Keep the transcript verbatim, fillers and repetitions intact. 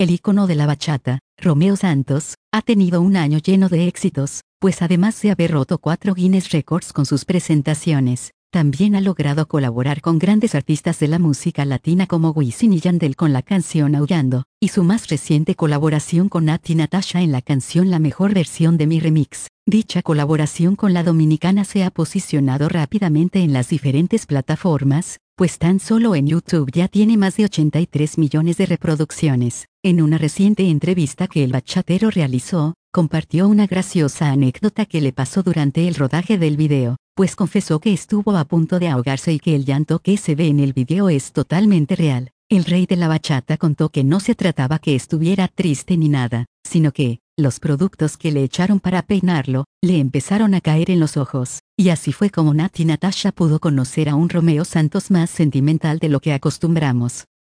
El ícono de la bachata, Romeo Santos, ha tenido un año lleno de éxitos, pues además de haber roto cuatro Guinness Records con sus presentaciones, también ha logrado colaborar con grandes artistas de la música latina como Wisin y Yandel con la canción Aullando, y su más reciente colaboración con Natti Natasha en la canción La Mejor Versión de Mi Remix. Dicha colaboración con la dominicana se ha posicionado rápidamente en las diferentes plataformas, pues tan solo en YouTube ya tiene más de ochenta y tres millones de reproducciones. En una reciente entrevista que el bachatero realizó, compartió una graciosa anécdota que le pasó durante el rodaje del video, pues confesó que estuvo a punto de ahogarse y que el llanto que se ve en el video es totalmente real. El rey de la bachata contó que no se trataba que estuviera triste ni nada, sino que, los productos que le echaron para peinarlo, le empezaron a caer en los ojos, y así fue como Natti Natasha pudo conocer a un Romeo Santos más sentimental de lo que acostumbramos.